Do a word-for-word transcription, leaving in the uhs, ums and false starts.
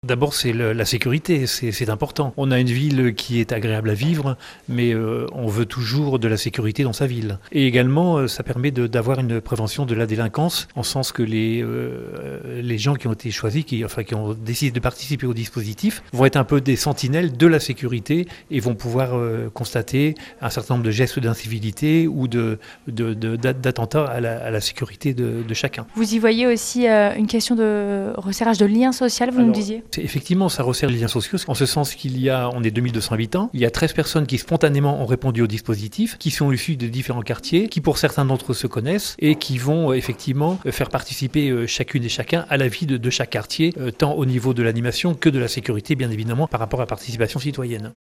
D'abord, c'est le, la sécurité, c'est, c'est important. On a une ville qui est agréable à vivre, mais euh, on veut toujours de la sécurité dans sa ville. Et également, euh, ça permet de, d'avoir une prévention de la délinquance, en sens que les, euh, les gens qui ont été choisis, qui, enfin, qui ont décidé de participer au dispositif, vont être un peu des sentinelles de la sécurité et vont pouvoir euh, constater un certain nombre de gestes d'incivilité ou de, de, de, d'attentats à la, à la sécurité de, de chacun. Vous y voyez aussi euh, une question de resserrage de lien social, vous Alors, nous disiez ? Effectivement, ça resserre les liens sociaux, en ce sens qu'il y a, on est deux mille deux cents habitants, il y a treize personnes qui spontanément ont répondu au dispositif, qui sont issues de différents quartiers, qui pour certains d'entre eux se connaissent et qui vont effectivement faire participer chacune et chacun à la vie de, de chaque quartier, tant au niveau de l'animation que de la sécurité, bien évidemment, par rapport à la participation citoyenne.